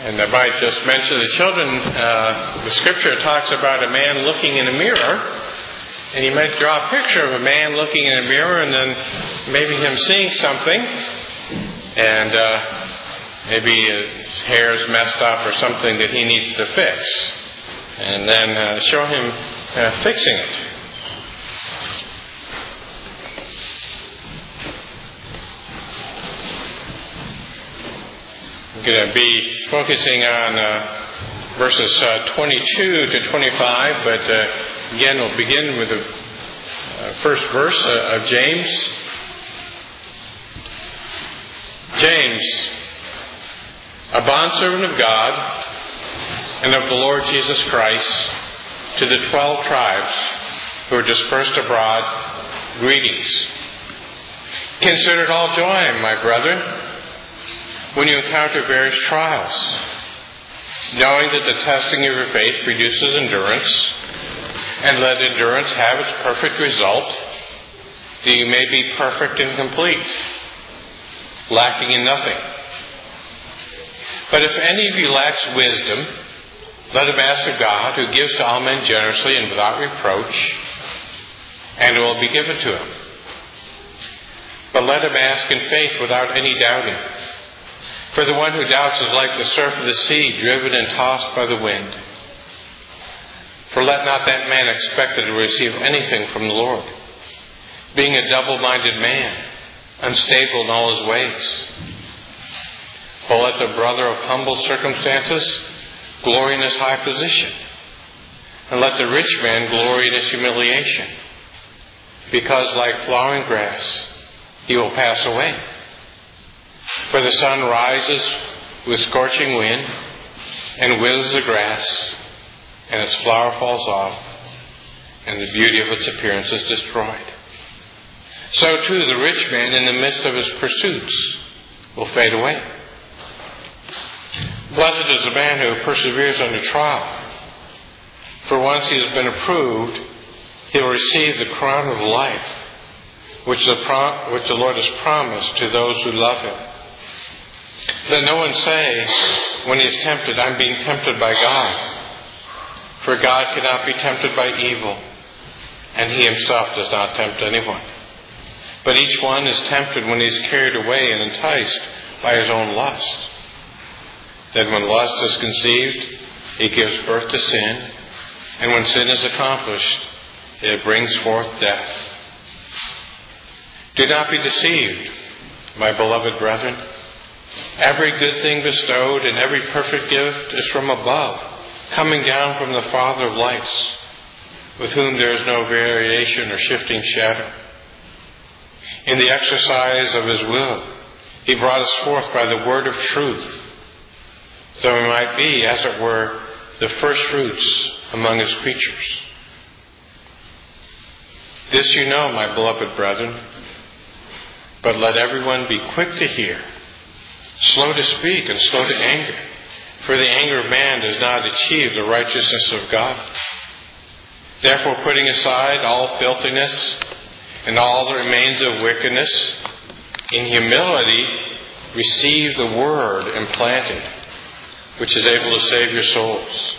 And I might just mention the children, the scripture talks about a man looking in a mirror. And you might draw a picture of a man looking in a mirror and then maybe him seeing something. And maybe his hair's messed up or something that he needs to fix. And then show him fixing it. I'm going to be focusing on verses 22 to 25, but again we'll begin with the first verse of James. James, a bondservant of God and of the Lord Jesus Christ, to the 12 tribes who are dispersed abroad, greetings. Consider it all joy, my brethren, when you encounter various trials, knowing that the testing of your faith produces endurance, and let endurance have its perfect result, that you may be perfect and complete, lacking in nothing. But if any of you lacks wisdom, let him ask of God, who gives to all men generously and without reproach, and it will be given to him. But let him ask in faith without any doubting. For the one who doubts is like the surf of the sea, driven and tossed by the wind. For let not that man expect to receive anything from the Lord, being a double-minded man, unstable in all his ways. But let the brother of humble circumstances glory in his high position, and let the rich man glory in his humiliation, because like flowering grass he will pass away. For the sun rises with scorching wind and withers the grass, and its flower falls off, and the beauty of its appearance is destroyed. So too the rich man in the midst of his pursuits will fade away. Blessed is the man who perseveres under trial, for once he has been approved, he will receive the crown of life, which the Lord has promised to those who love him. Let no one say, when he is tempted, I'm being tempted by God. For God cannot be tempted by evil, and he himself does not tempt anyone. But each one is tempted when he is carried away and enticed by his own lust. Then when lust is conceived, it gives birth to sin, and when sin is accomplished, it brings forth death. Do not be deceived, my beloved brethren. Every good thing bestowed and every perfect gift is from above, coming down from the Father of lights, with whom there is no variation or shifting shadow. In the exercise of his will, he brought us forth by the word of truth, so we might be, as it were, the first fruits among his creatures. This you know, my beloved brethren, but let everyone be quick to hear, slow to speak, and slow to anger, for the anger of man does not achieve the righteousness of God. Therefore, putting aside all filthiness and all that remains of wickedness, in humility receive the word implanted, which is able to save your souls.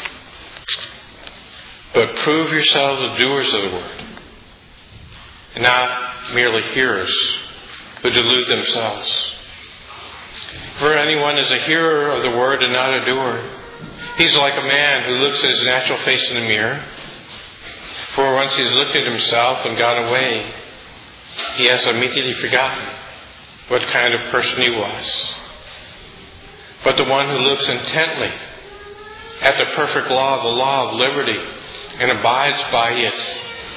But prove yourselves doers of the word, and not merely hearers who delude themselves. For anyone is a hearer of the word and not a doer, he's like a man who looks at his natural face in the mirror. For once he's looked at himself and gone away, he has immediately forgotten what kind of person he was. But the one who looks intently at the perfect law, the law of liberty, and abides by it,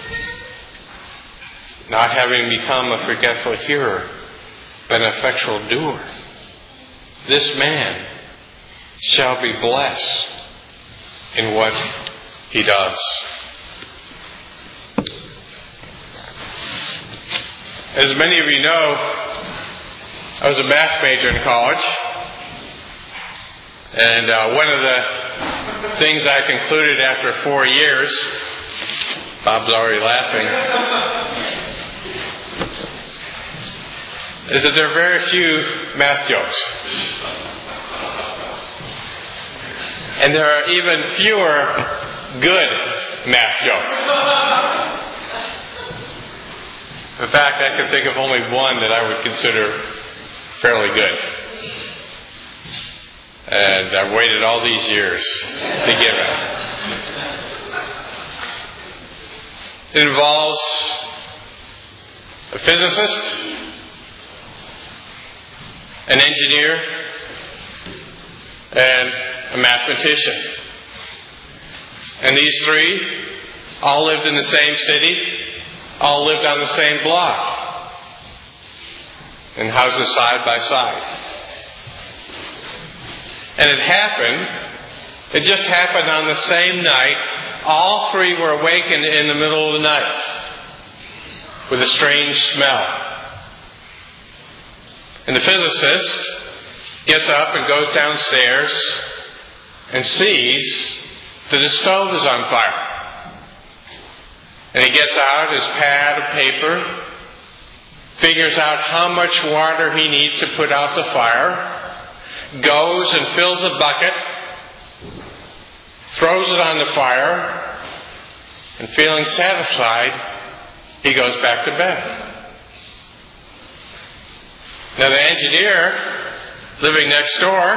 not having become a forgetful hearer, but an effectual doer, this man shall be blessed in what he does. As many of you know, I was a math major in college. And one of the things I concluded after 4 years, Bob's already laughing, is that there are very few math jokes. And there are even fewer good math jokes. In fact, I can think of only one that I would consider fairly good. And I've waited all these years to give it. It involves a physicist, an engineer, and a mathematician. And these three all lived in the same city, all lived on the same block, in houses side by side. And it just happened on the same night. All three were awakened in the middle of the night with a strange smell. And the physicist gets up and goes downstairs and sees that the stove is on fire. And he gets out his pad of paper, figures out how much water he needs to put out the fire, goes and fills a bucket, throws it on the fire, and feeling satisfied, he goes back to bed. Now the engineer, living next door,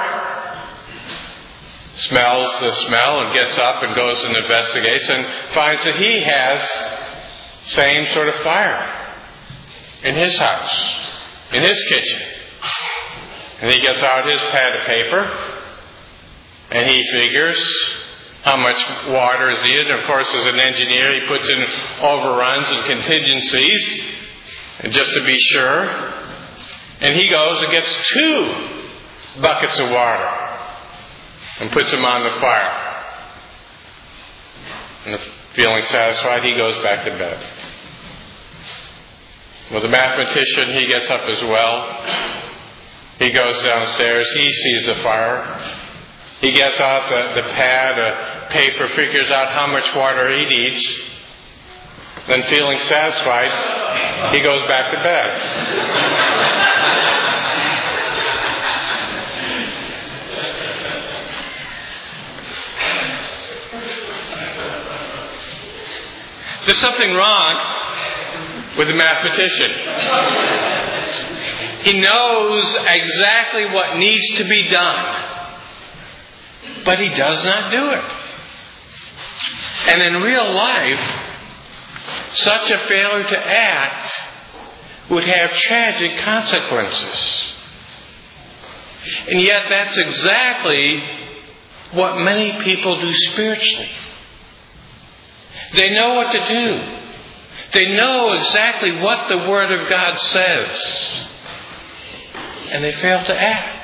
smells the smell and gets up and goes and investigates and finds that he has same sort of fire in his house, in his kitchen. And he gets out his pad of paper and he figures how much water is needed. And of course, as an engineer, he puts in overruns and contingencies just to be sure. And he goes and gets 2 buckets of water and puts them on the fire. And feeling satisfied, he goes back to bed. Well, the mathematician, he gets up as well. He goes downstairs. He sees the fire. He gets out the pad of paper, figures out how much water he needs. Then feeling satisfied, he goes back to bed. There's something wrong with the mathematician. He knows exactly what needs to be done, but he does not do it. And in real life, such a failure to act would have tragic consequences. And yet that's exactly what many people do spiritually. They know what to do. They know exactly what the Word of God says. And they fail to act.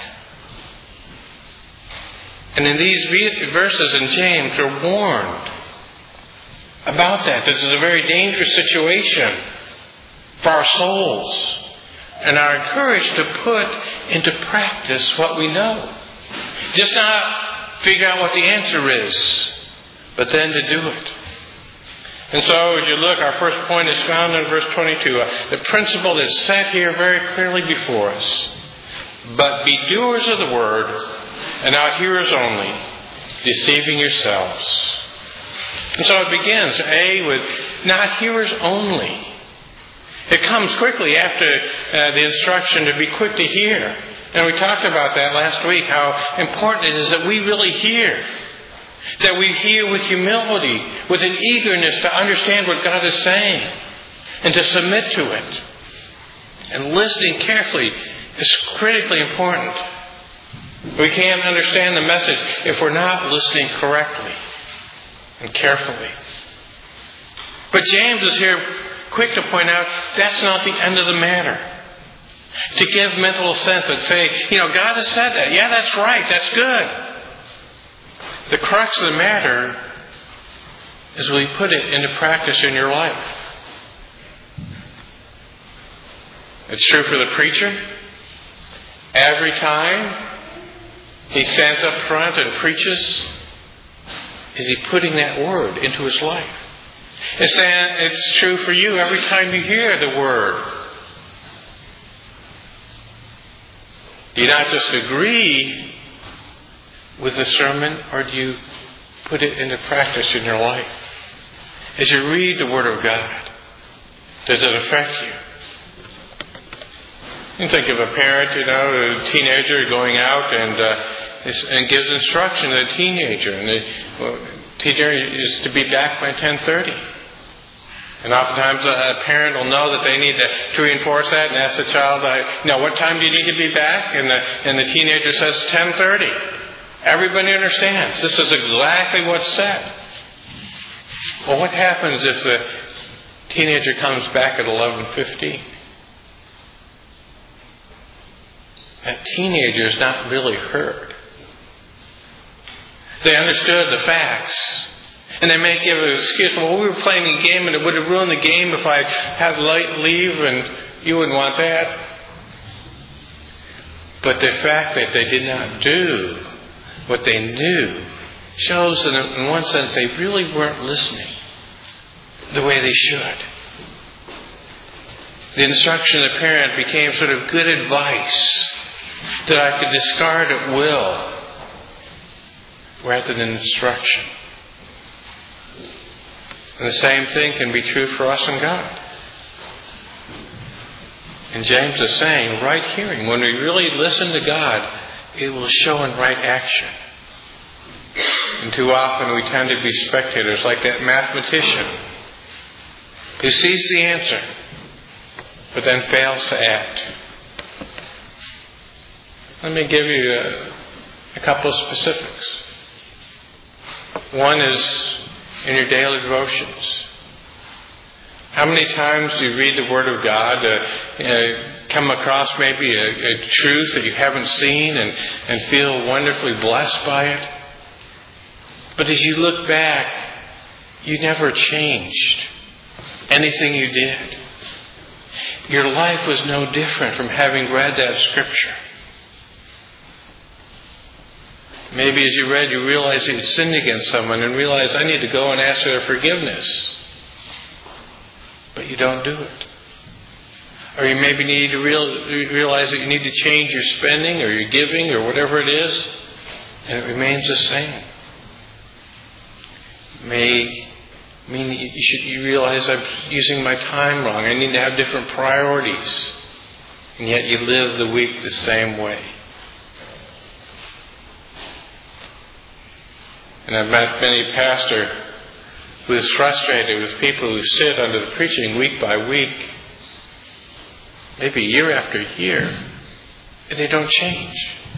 And in these verses in James, we're warned about that. This is a very dangerous situation for our souls. And are encouraged to put into practice what we know. Just not figure out what the answer is, but then to do it. And so, as you look, our first point is found in verse 22. The principle is set here very clearly before us. But be doers of the word, and not hearers only, deceiving yourselves. And so it begins, with not hearers only. It comes quickly after the instruction to be quick to hear. And we talked about that last week, how important it is that we really hear. That we hear with humility, with an eagerness to understand what God is saying, and to submit to it. And listening carefully is critically important. We can't understand the message if we're not listening correctly and carefully. But James is here quick to point out that's not the end of the matter. To give mental assent and say, God has said that. Yeah, that's right. That's good. The crux of the matter is will you put it into practice in your life? It's true for the preacher. Every time he stands up front and preaches, is he putting that word into his life? It's true for you every time you hear the word. Do you not just agree with the sermon, or do you put it into practice in your life? As you read the Word of God, does it affect you? You can think of a parent, a teenager going out and gives instruction to the teenager. And the teacher is to be back by 10:30. And oftentimes a parent will know that they need to reinforce that and ask the child, what time do you need to be back? And the teenager says 10:30. Everybody understands. This is exactly what's said. Well, what happens if the teenager comes back at 11:15? That teenager is not really heard. They understood the facts. And they may give an excuse, well, we were playing a game and it would have ruined the game if I had leave, and you wouldn't want that. But the fact that they did not do what they knew shows that in one sense they really weren't listening the way they should. The instruction of the parent became sort of good advice that I could discard at will rather than instruction. And the same thing can be true for us and God. And James is saying, right hearing, when we really listen to God, it will show in right action. And too often we tend to be spectators, like that mathematician who sees the answer, but then fails to act. Let me give you a couple of specifics. One is in your daily devotions. How many times do you read the Word of God, come across maybe a truth that you haven't seen and feel wonderfully blessed by it? But as you look back, you never changed anything you did. Your life was no different from having read that Scripture. Maybe as you read, you realized that you'd sinned against someone and realized, I need to go and ask their forgiveness. But you don't do it. Or you maybe need to realize that you need to change your spending or your giving or whatever it is, and it remains the same. It may mean you realize I'm using my time wrong. I need to have different priorities. And yet you live the week the same way. And I've met many pastors who is frustrated with people who sit under the preaching week by week, maybe year after year, and they don't change.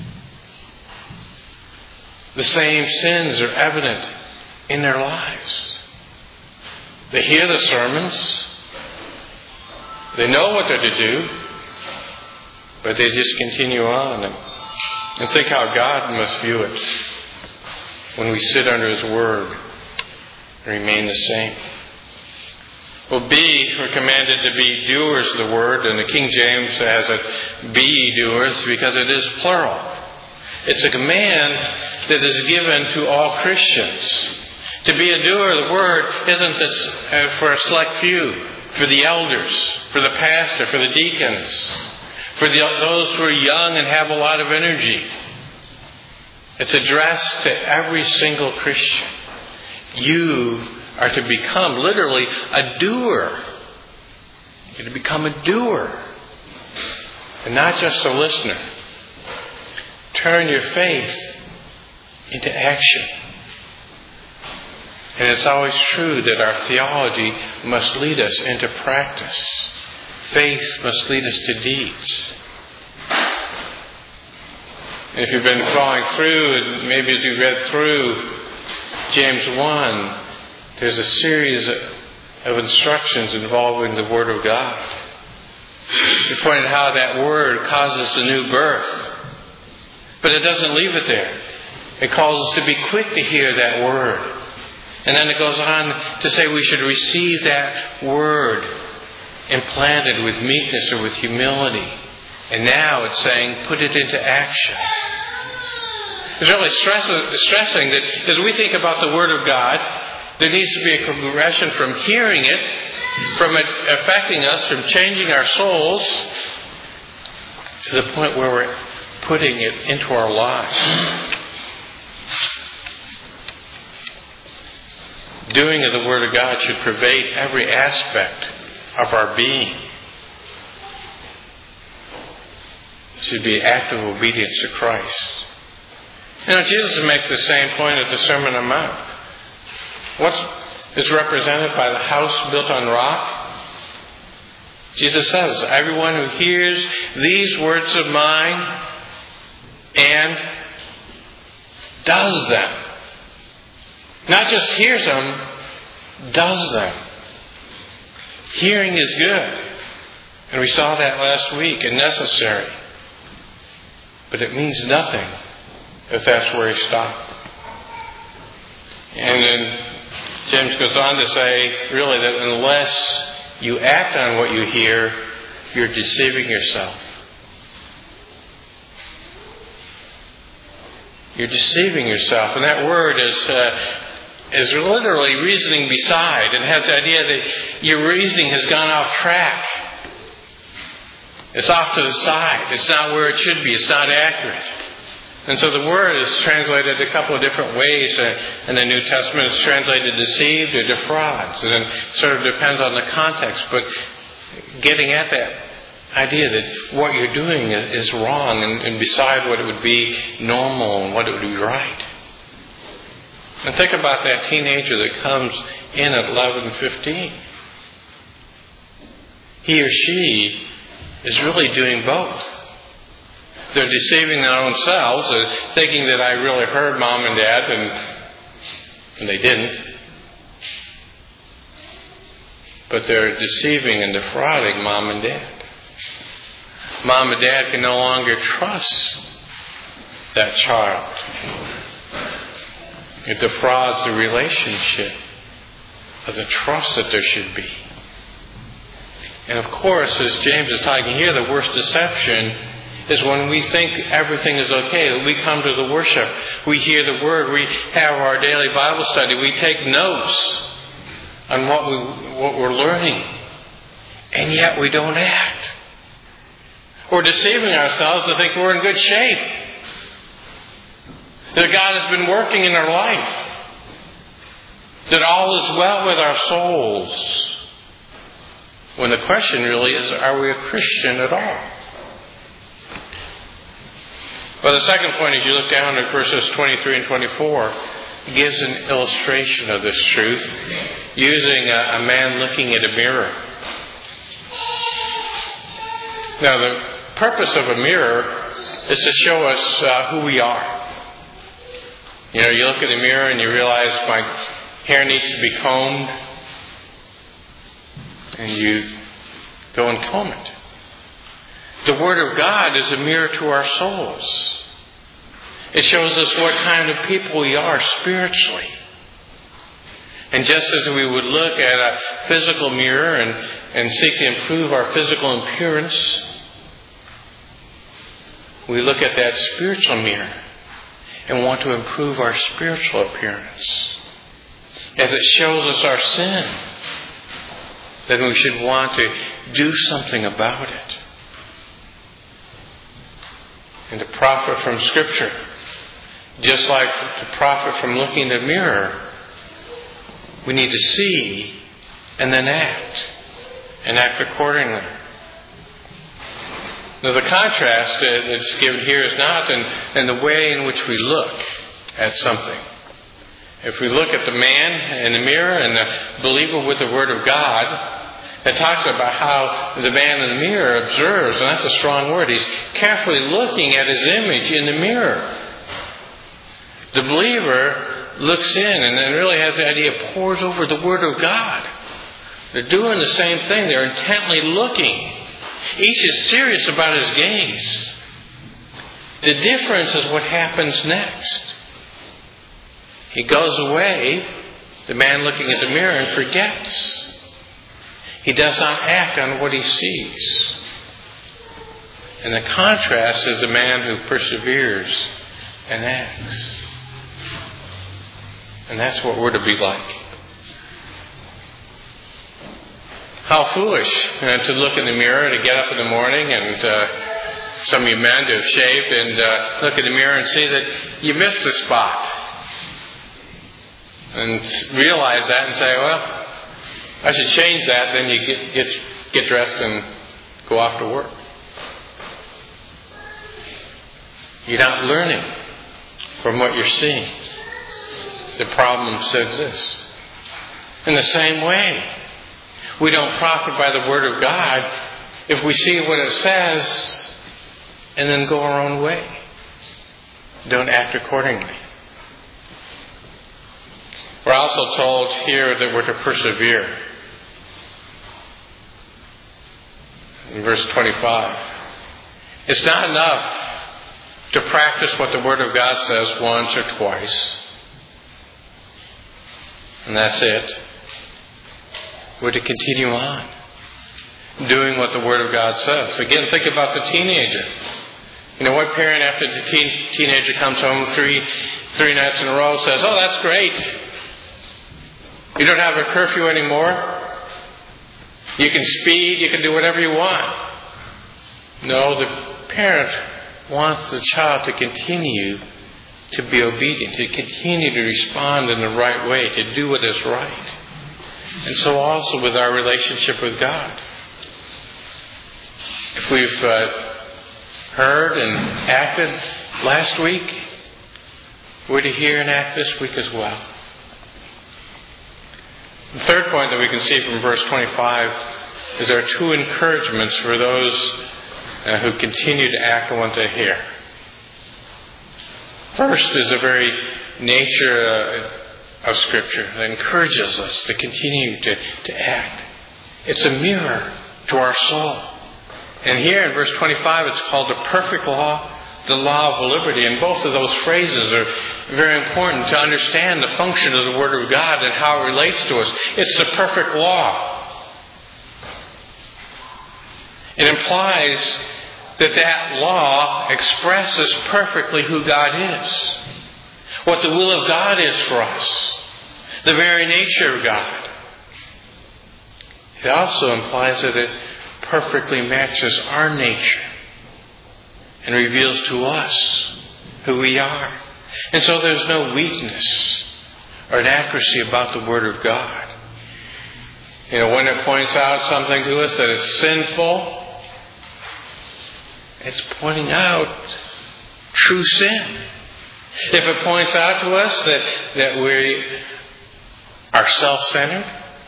The same sins are evident in their lives. They hear the sermons, they know what they're to do, but they just continue on and think how God must view it when we sit under His Word and remain the same. Well, we're commanded to be doers of the Word, and the King James has it, be ye doers, because it is plural. It's a command that is given to all Christians. To be a doer of the Word isn't this, for a select few, for the elders, for the pastor, for the deacons, for those who are young and have a lot of energy. It's addressed to every single Christian. You are to become literally a doer. You're to become a doer and not just a listener. Turn your faith into action. And it's always true that our theology must lead us into practice. Faith must lead us to deeds. If you've been following through, and maybe as you read through James 1, there's a series of instructions involving the Word of God. He pointed how that Word causes a new birth. But it doesn't leave it there. It calls us to be quick to hear that Word. And then it goes on to say we should receive that Word implanted with meekness or with humility. And now it's saying, put it into action. It's really stressing that as we think about the Word of God, there needs to be a progression from hearing it, from it affecting us, from changing our souls, to the point where we're putting it into our lives. doing of the Word of God should pervade every aspect of our being. It should be active obedience to Christ. Jesus makes the same point at the Sermon on the Mount. What is represented by the house built on rock? Jesus says, everyone who hears these words of mine and does them. Not just hears them, does them. Hearing is good. And we saw that last week, and necessary. But it means nothing if that's where he stopped. And then James goes on to say, really, that unless you act on what you hear, you're deceiving yourself. You're deceiving yourself. And that word is literally reasoning beside. It has the idea that your reasoning has gone off track. It's off to the side. It's not where it should be. It's not accurate. And so the word is translated a couple of different ways. In the New Testament, it's translated deceived or defrauds. And it sort of depends on the context. But getting at that idea that what you're doing is wrong and beside what it would be normal and what it would be right. And think about that teenager that comes in at 11, 15. He or she is really doing both. They're deceiving their own selves, thinking that I really heard mom and dad, and they didn't. But they're deceiving and defrauding mom and dad. Mom and dad can no longer trust that child. It defrauds the relationship of the trust that there should be. And of course, as James is talking here, the worst deception is when we think everything is okay, that we come to the worship, we hear the Word, we have our daily Bible study, we take notes on what we're learning, and yet we don't act. We're deceiving ourselves to think we're in good shape, that God has been working in our life, that all is well with our souls. When the question really is, are we a Christian at all? Well, the second point, as you look down at verses 23 and 24, gives an illustration of this truth using a man looking at a mirror. Now, the purpose of a mirror is to show us who we are. You know, you look at a mirror and you realize my hair needs to be combed, and you go and comb it. The Word of God is a mirror to our souls. It shows us what kind of people we are spiritually. And just as we would look at a physical mirror and seek to improve our physical appearance, we look at that spiritual mirror and want to improve our spiritual appearance. As it shows us our sin, then we should want to do something about it. And to profit from Scripture, just like to profit from looking in the mirror, we need to see and then act, and act accordingly. Now, the contrast that's given here is not in the way in which we look at something. If we look at the man in the mirror and the believer with the Word of God, it talks about how the man in the mirror observes, and that's a strong word. He's carefully looking at his image in the mirror. The believer looks in and then really has the idea, pores over the Word of God. They're doing the same thing. They're intently looking. Each is serious about his gaze. The difference is what happens next. He goes away, the man looking at the mirror, and forgets. He does not act on what he sees. And the contrast is the man who perseveres and acts. And that's what we're to be like. How foolish to look in the mirror, to get up in the morning, and some of you men to have shaved and look in the mirror and see that you missed a spot. and realize that and say, well, I should change that. Then you get dressed and go off to work. You're not learning from what you're seeing. The problem still exists. In the same way, we don't profit by the Word of God if we see what it says and then go our own way. Don't act accordingly. We're also told here that we're to persevere. In verse 25. It's not enough to practice what the Word of God says once or twice. And that's it. We're to continue on doing what the Word of God says. Again, think about the teenager. You know, what parent after the teenager comes home three nights in a row says, oh, that's great. You don't have a curfew anymore. You can speed, you can do whatever you want. No, the parent wants the child to continue to be obedient, to continue to respond in the right way, to do what is right. And so also with our relationship with God. If we've heard and acted last week, we're to hear and act this week as well. The third point that we can see from verse 25 is there are two encouragements for those who continue to act on what they hear. First is the very nature of Scripture that encourages us to continue to act. It's a mirror to our soul. And here in verse 25 it's called the perfect law, the law of liberty. And both of those phrases are very important to understand the function of the Word of God and how it relates to us. It's the perfect law. It implies that law expresses perfectly who God is, what the will of God is for us, the very nature of God. It also implies that it perfectly matches our nature and reveals to us who we are. And so there's no weakness or inaccuracy about the Word of God. You know, when it points out something to us that it's sinful, it's pointing out true sin. If it points out to us that we are self-centered,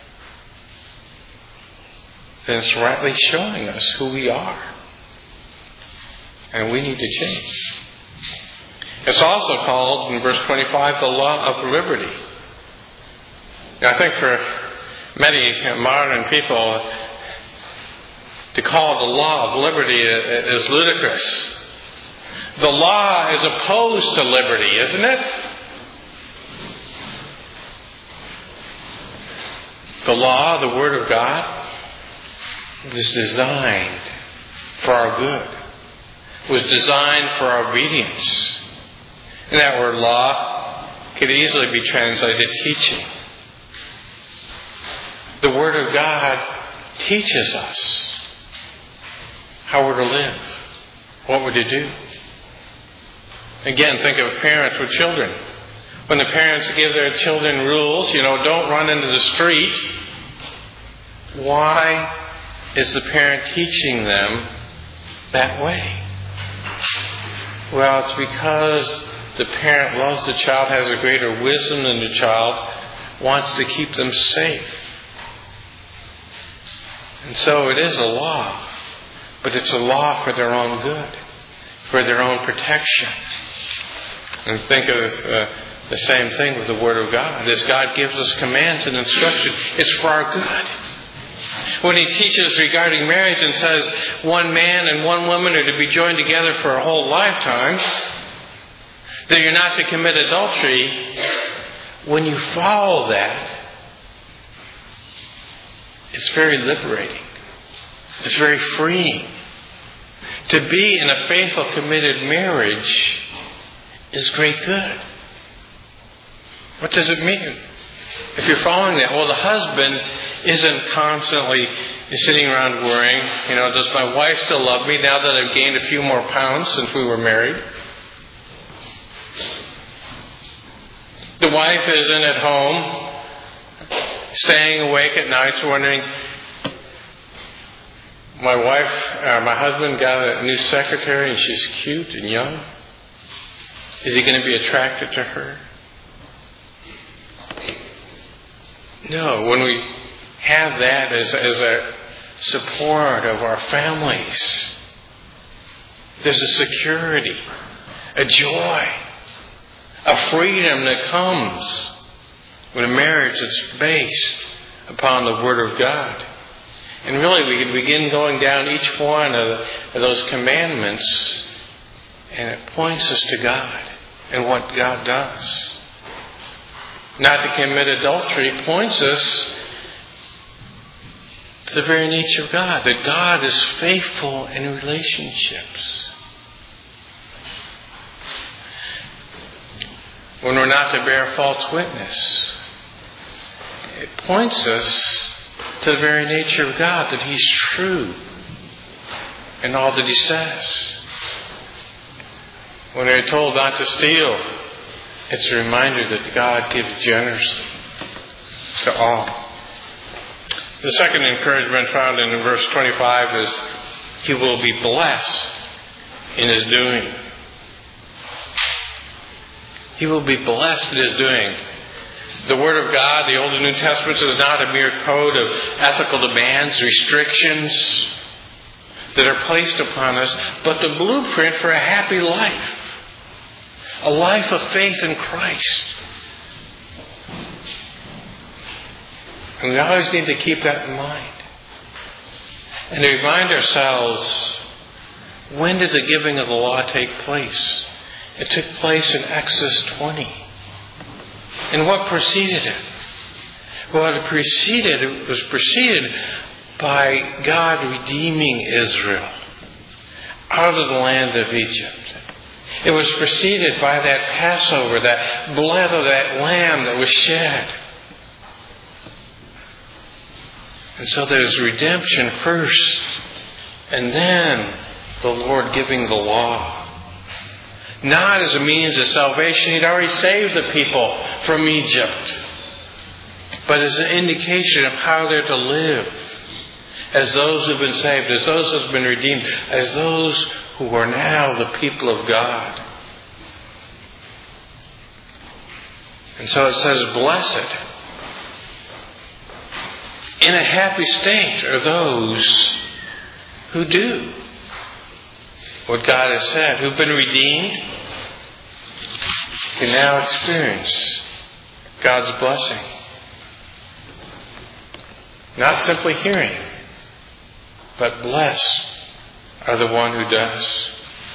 then it's rightly showing us who we are. And we need to change. It's also called, in verse 25, the law of liberty. I think for many modern people, to call it the law of liberty is ludicrous. The law is opposed to liberty, isn't it? The law, the Word of God, was designed for our good. Was designed for our obedience. And that word law could easily be translated teaching. The Word of God teaches us how we're to live, what we're to do. Again, think of parents with children. When the parents give their children rules, don't run into the street. Why is the parent teaching them that way? Well, it's because the parent loves the child, has a greater wisdom than the child, wants to keep them safe. And so it is a law. But it's a law for their own good, for their own protection. And think of the same thing with the Word of God. As God gives us commands and instruction, it's for our good. When He teaches regarding marriage and says one man and one woman are to be joined together for a whole lifetime, that you're not to commit adultery, when you follow that, it's very liberating. It's very freeing. To be in a faithful, committed marriage is great good. What does it mean? If you're following that, well, the husband isn't constantly sitting around worrying, does my wife still love me now that I've gained a few more pounds since we were married? The wife isn't at home, staying awake at nights wondering, my husband got a new secretary and she's cute and young. Is he going to be attracted to her? No, when we have that as a support of our families, there's a security, a joy, a freedom that comes when a marriage is based upon the Word of God. And really we can begin going down each one of those commandments, and it points us to God and what God does. Not to commit adultery points us to the very nature of God, that God is faithful in relationships. When we're not to bear false witness, it points us to the very nature of God, that He's true in all that He says. When we're told not to steal, it's a reminder that God gives generously to all. The second encouragement found in verse 25 is, He will be blessed in His doing. He will be blessed in His doing. The Word of God, the Old and New Testaments, is not a mere code of ethical demands, restrictions that are placed upon us, but the blueprint for a happy life. A life of faith in Christ. And we always need to keep that in mind. And to remind ourselves, when did the giving of the law take place? It took place in Exodus 20. And what preceded it? Well, it was preceded by God redeeming Israel out of the land of Egypt. It was preceded by that Passover, that blood of that lamb that was shed. And so there's redemption first, and then the Lord giving the law. Not as a means of salvation. He'd already saved the people from Egypt. But as an indication of how they're to live. As those who've been saved, as those who've been redeemed, as those who are now the people of God. And so it says, blessed. In a happy state are those who do what God has said, who've been redeemed, can now experience God's blessing. Not simply hearing, but blessed are the one who does.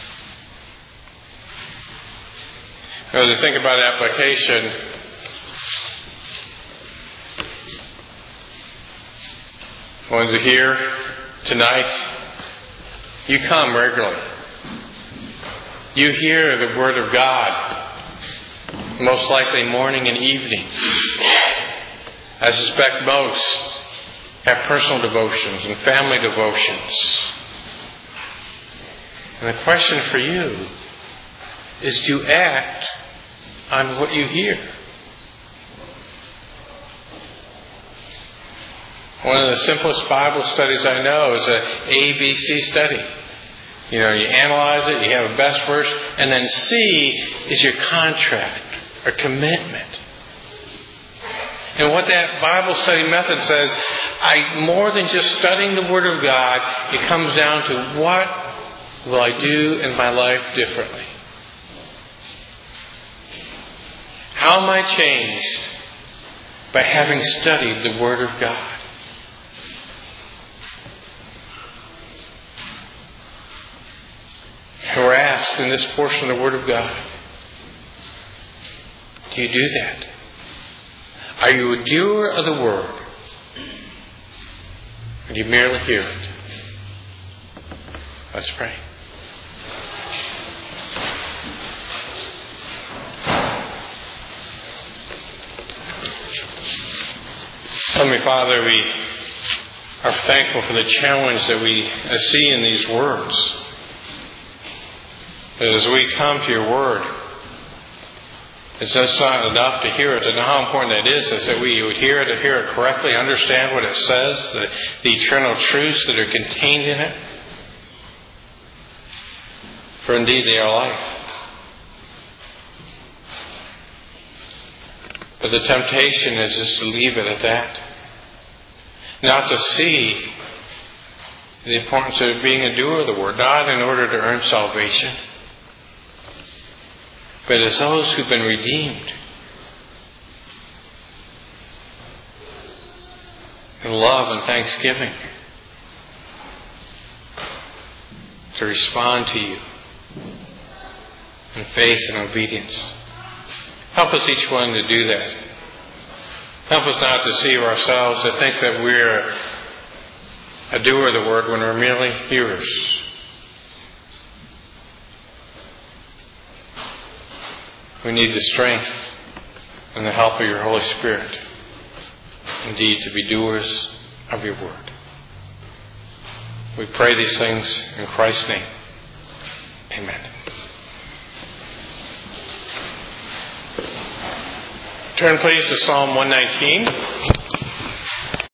As I think about application, ones who are here tonight, you come regularly. You hear the Word of God, most likely morning and evening. I suspect most have personal devotions and family devotions. And the question for you is, do you act on what you hear? One of the simplest Bible studies I know is an ABC study. You analyze it, you have a best verse, and then C is your contract or commitment. And what that Bible study method says, more than just studying the Word of God, it comes down to what will I do in my life differently? How am I changed by having studied the Word of God? And we're asked in this portion of the Word of God, do you do that? Are you a doer of the Word? Or do you merely hear it? Let's pray. Heavenly Father, we are thankful for the challenge that we see in these words. As we come to your Word, It's just not enough to hear it, and how important that is that we would hear it correctly, understand what it says, the eternal truths that are contained in it. For indeed they are life. But the temptation is just to leave it at that. Not to see the importance of being a doer of the Word, not in order to earn salvation, but as those who've been redeemed in love and thanksgiving to respond to you in faith and obedience. Help us each one to do that. Help us not to deceive ourselves, to think that we're a doer of the Word when we're merely hearers. We need the strength and the help of your Holy Spirit, indeed, to be doers of your Word. We pray these things in Christ's name. Amen. Turn please to Psalm 119.